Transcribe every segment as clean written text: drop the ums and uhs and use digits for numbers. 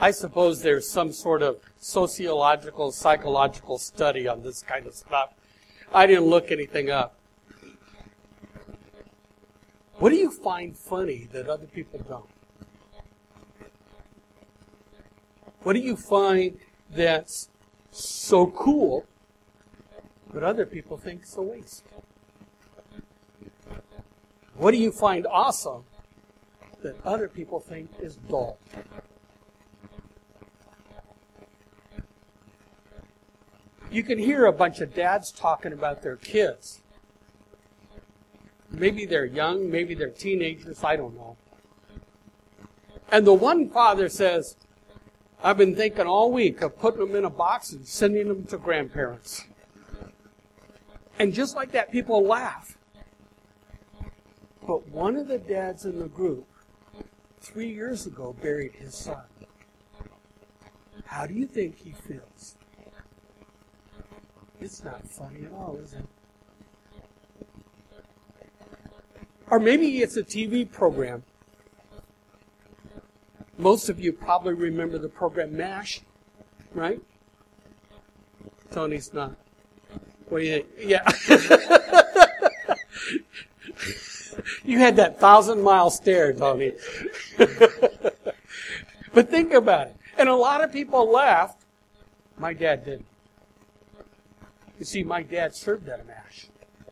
I suppose there's some sort of sociological, psychological study on this kind of stuff. I didn't look anything up. What do you find funny that other people don't? What do you find that's so cool but other people think it's a waste? What do you find awesome that other people think is dull? You can hear a bunch of dads talking about their kids. Maybe they're young, maybe they're teenagers, I don't know. And the one father says, I've been thinking all week of putting them in a box and sending them to grandparents. And just like that, people laugh. But one of the dads in the group, 3 years ago, buried his son. How do you think he feels? It's not funny at all, is it? Or maybe it's a TV program. Most of you probably remember the program MASH, right? Tony's not. What do you think? Yeah. You had that 1,000-mile stare, Tony. But think about it. And a lot of people laughed. My dad didn't. You see, my dad served at a MASH.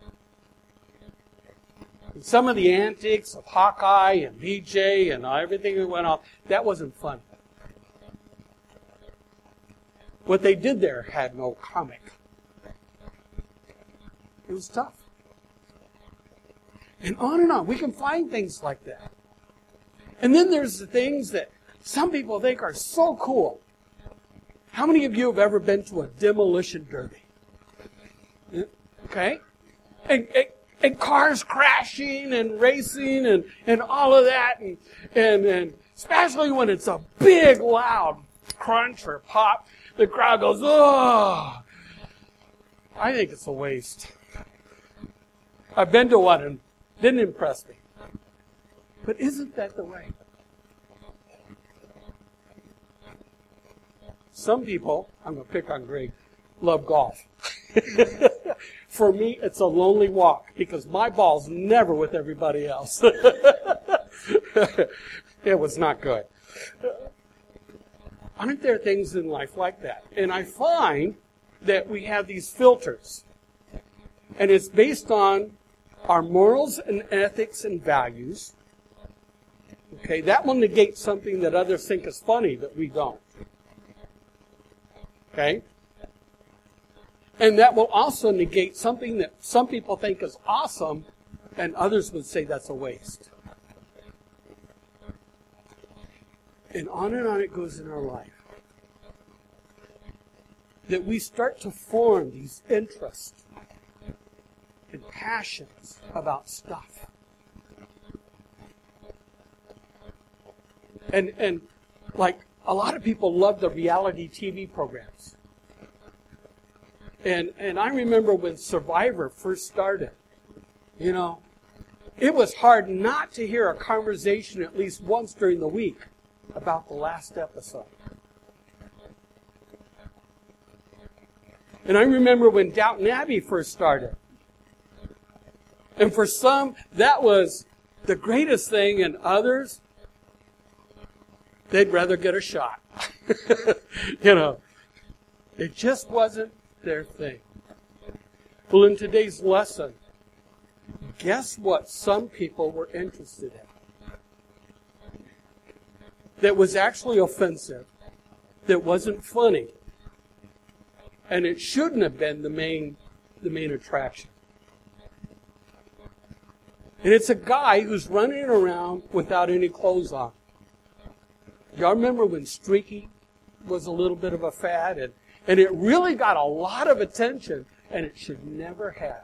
And some of the antics of Hawkeye and BJ and everything that went on, that wasn't fun. What they did there had no comic. It was tough. And on and on. We can find things like that. And then there's the things that some people think are so cool. How many of you have ever been to a demolition derby? Okay? And cars crashing and racing and all of that. And especially when it's a big, loud crunch or pop, the crowd goes, oh! I think it's a waste. I've been to one and didn't impress me. But isn't that the way? Some people, I'm going to pick on Greg, love golf. For me, it's a lonely walk because my ball's never with everybody else. It was not good. Aren't there things in life like that? And I find that we have these filters. And it's based on our morals and ethics and values. Okay, that will negate something that others think is funny that we don't. Okay? And that will also negate something that some people think is awesome and others would say that's a waste. And on it goes in our life. That we start to form these interests and passions about stuff. And like a lot of people love the reality TV programs. And I remember when Survivor first started, you know, it was hard not to hear a conversation at least once during the week about the last episode. And I remember when Downton Abbey first started. And for some, that was the greatest thing, and others, they'd rather get a shot. You know, it just wasn't their thing. Well, in today's lesson, guess what some people were interested in? That was actually offensive, that wasn't funny, and it shouldn't have been the main attraction. And it's a guy who's running around without any clothes on. Y'all remember when Streaky was a little bit of a fad? And it really got a lot of attention, and it should never have.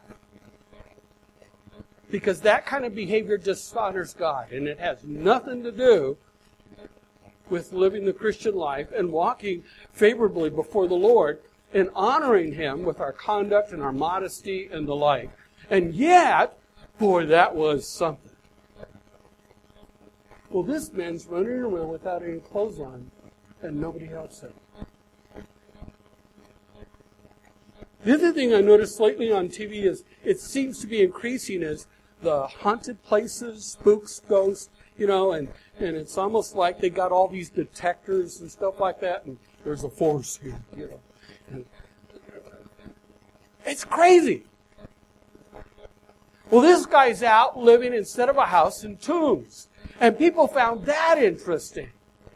Because that kind of behavior dishonors God, and it has nothing to do with living the Christian life and walking favorably before the Lord and honoring Him with our conduct and our modesty and the like. And yet, boy, that was something. Well, this man's running around without any clothes on. and nobody helps him. The other thing I noticed lately on TV is it seems to be increasing is the haunted places, spooks, ghosts, and it's almost like they got all these detectors and stuff like that, and there's a force here, And it's crazy. Well, this guy's out living instead of a house in tombs. And people found that interesting.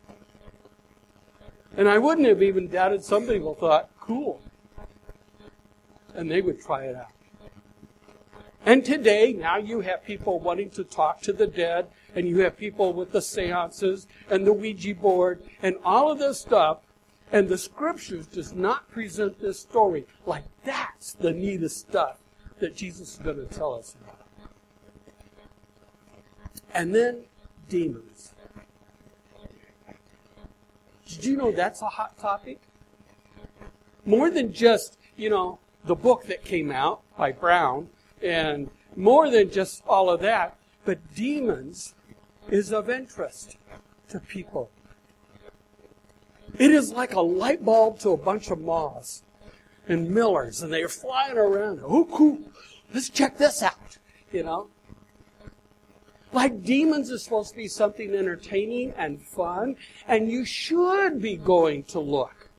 And I wouldn't have even doubted some people thought, cool. And they would try it out. And today, now you have people wanting to talk to the dead, and you have people with the seances and the Ouija board and all of this stuff. And the Scriptures does not present this story like that's the neatest stuff that Jesus is going to tell us about. And then demons. Did you know that's a hot topic? More than just, the book that came out by Brown, and more than just all of that, but demons is of interest to people. It is like a light bulb to a bunch of moths and millers, and they're flying around. Oh, cool. Let's check this out, Like demons is supposed to be something entertaining and fun, and you should be going to look.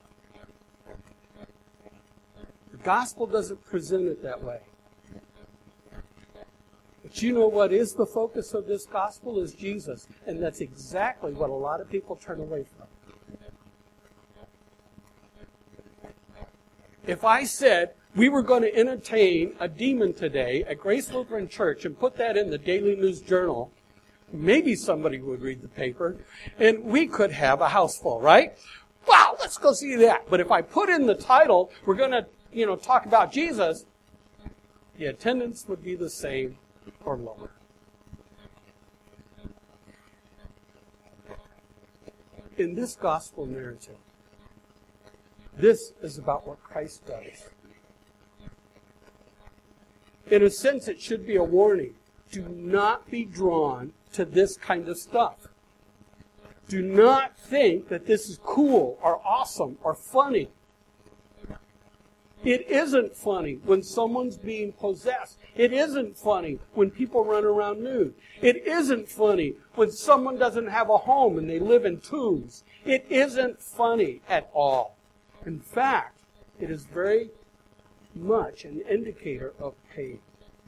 The gospel doesn't present it that way. But you know what is the focus of this gospel is Jesus, and that's exactly what a lot of people turn away from. If I said we were going to entertain a demon today at Grace Lutheran Church and put that in the Daily News Journal, maybe somebody would read the paper, and we could have a house full, right? Wow, let's go see that. But if I put in the title, we're going to, talk about Jesus, the attendance would be the same or lower. In this gospel narrative, this is about what Christ does. In a sense, it should be a warning. Do not be drawn to this kind of stuff. Do not think that this is cool or awesome or funny. It isn't funny when someone's being possessed. It isn't funny when people run around nude. It isn't funny when someone doesn't have a home and they live in tombs. It isn't funny at all. In fact, it is very much an indicator of pain.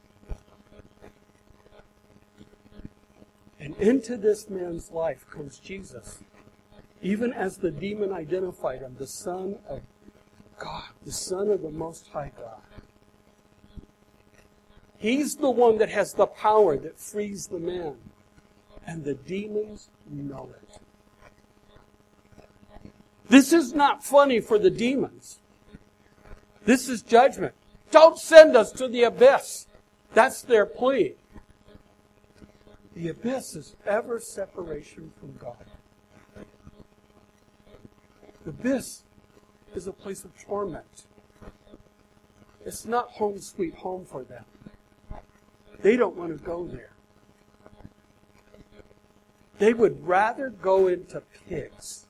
And into this man's life comes Jesus, even as the demon identified him, the Son of God, the Son of the Most High God. He's the one that has the power that frees the man, and the demons know it. This is not funny for the demons. This is judgment. Don't send us to the abyss. That's their plea. The abyss is ever separation from God. The abyss is a place of torment. It's not home sweet home for them. They don't want to go there. They would rather go into pigs.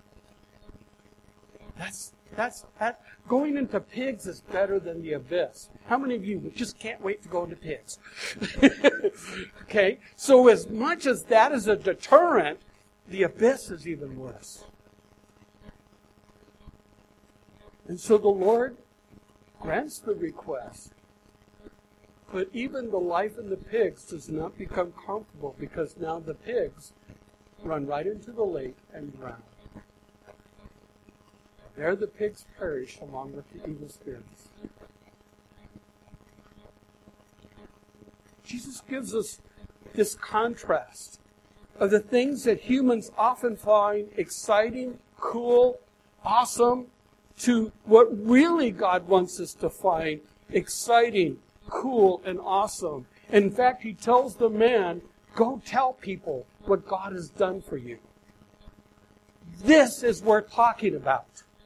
Going into pigs is better than the abyss. How many of you just can't wait to go into pigs? Okay, so as much as that is a deterrent, the abyss is even worse. And so the Lord grants the request, but even the life in the pigs does not become comfortable because now the pigs run right into the lake and drown. There the pigs perish along with the evil spirits. Jesus gives us this contrast of the things that humans often find exciting, cool, awesome, to what really God wants us to find exciting, cool, and awesome. And in fact, He tells the man, go tell people what God has done for you. This is worth talking about.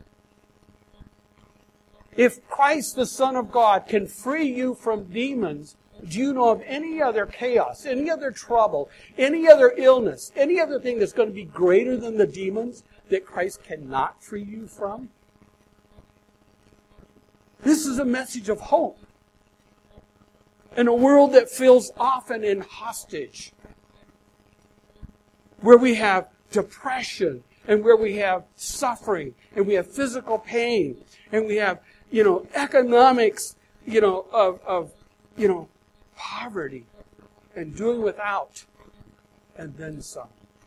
If Christ, the Son of God, can free you from demons, do you know of any other chaos, any other trouble, any other illness, any other thing that's going to be greater than the demons? that Christ cannot free you from? This is a message of hope. In a world that feels often in hostage, where we have depression, and where we have suffering, and we have physical pain, and we have, economics, of poverty, and doing without, and then some.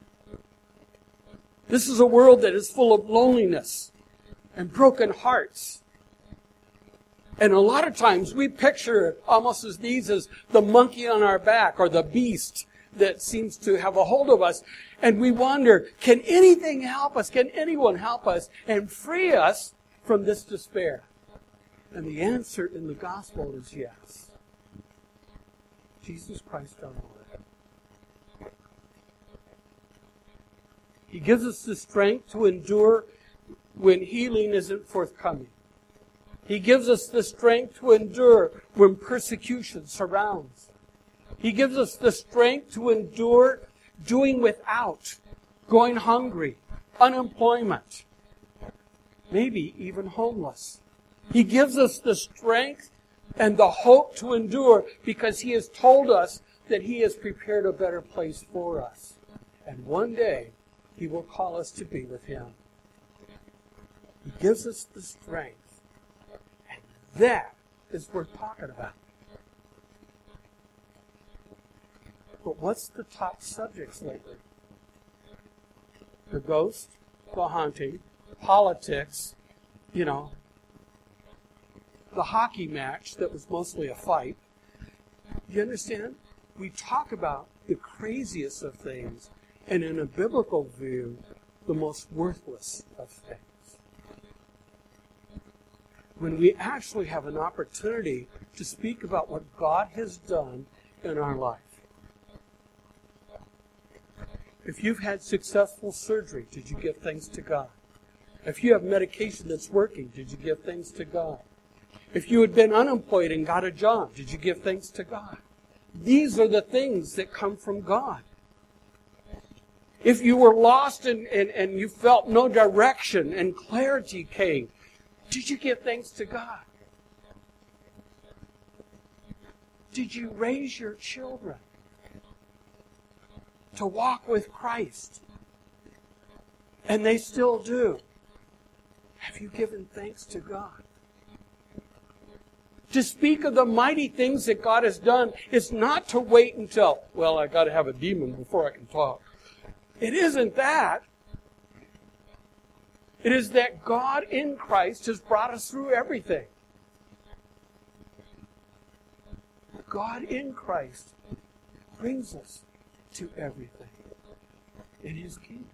This is a world that is full of loneliness and broken hearts. And a lot of times we picture almost as these as the monkey on our back or the beast that seems to have a hold of us. And we wonder, can anything help us? Can anyone help us and free us from this despair? And the answer in the gospel is yes. Jesus Christ our Lord. He gives us the strength to endure when healing isn't forthcoming. He gives us the strength to endure when persecution surrounds. He gives us the strength to endure doing without, going hungry, unemployment, maybe even homeless. He gives us the strength and the hope to endure because He has told us that He has prepared a better place for us. And one day, He will call us to be with Him. He gives us the strength. That is worth talking about. But what's the top subjects lately? The ghost, the haunting, politics, the hockey match that was mostly a fight. You understand? We talk about the craziest of things, and in a biblical view, the most worthless of things. When we actually have an opportunity to speak about what God has done in our life. If you've had successful surgery, did you give thanks to God? If you have medication that's working, did you give thanks to God? If you had been unemployed and got a job, did you give thanks to God? These are the things that come from God. If you were lost and you felt no direction and clarity came, did you give thanks to God? Did you raise your children to walk with Christ? And they still do. Have you given thanks to God? To speak of the mighty things that God has done is not to wait until, well, I got to have a demon before I can talk. It isn't that. It is that God in Christ has brought us through everything. God in Christ brings us to everything in His kingdom.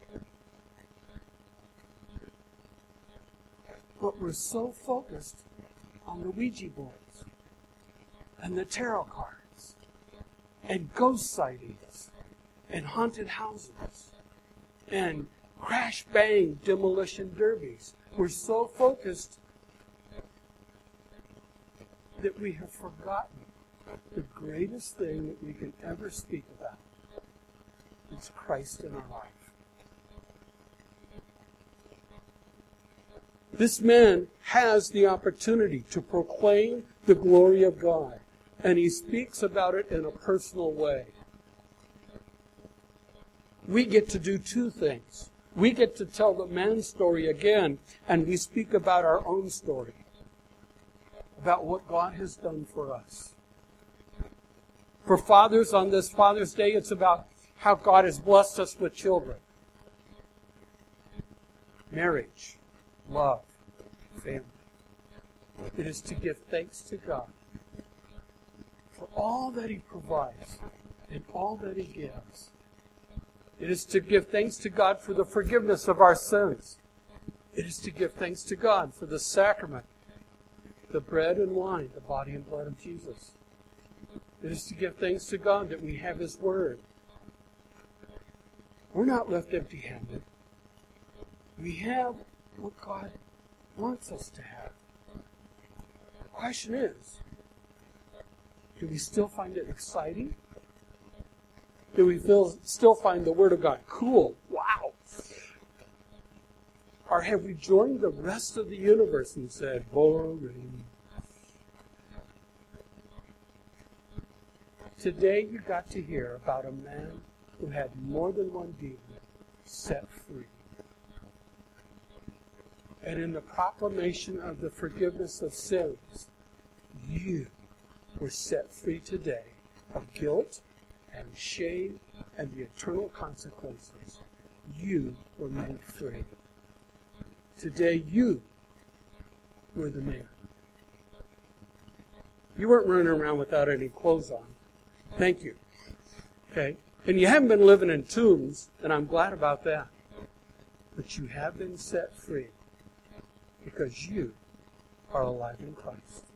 But we're so focused on the Ouija boards and the tarot cards and ghost sightings and haunted houses and crash bang demolition derbies. We're so focused that we have forgotten the greatest thing that we can ever speak about is Christ in our life. This man has the opportunity to proclaim the glory of God, and he speaks about it in a personal way. We get to do two things. We get to tell the man's story again, and we speak about our own story, about what God has done for us. For fathers, on this Father's Day, it's about how God has blessed us with children. Marriage, love, family. It is to give thanks to God for all that He provides and all that He gives. It is to give thanks to God for the forgiveness of our sins. It is to give thanks to God for the sacrament, the bread and wine, the body and blood of Jesus. It is to give thanks to God that we have His Word. We're not left empty-handed. We have what God wants us to have. The question is, do we still find it exciting? Do we still find the Word of God cool? Wow! Or have we joined the rest of the universe and said, boring? Today you got to hear about a man who had more than one demon set free. And in the proclamation of the forgiveness of sins, you were set free today of guilt and shame and the eternal consequences. You were made free. Today you were the man. You weren't running around without any clothes on. Thank you. Okay? And you haven't been living in tombs, and I'm glad about that. But you have been set free because you are alive in Christ.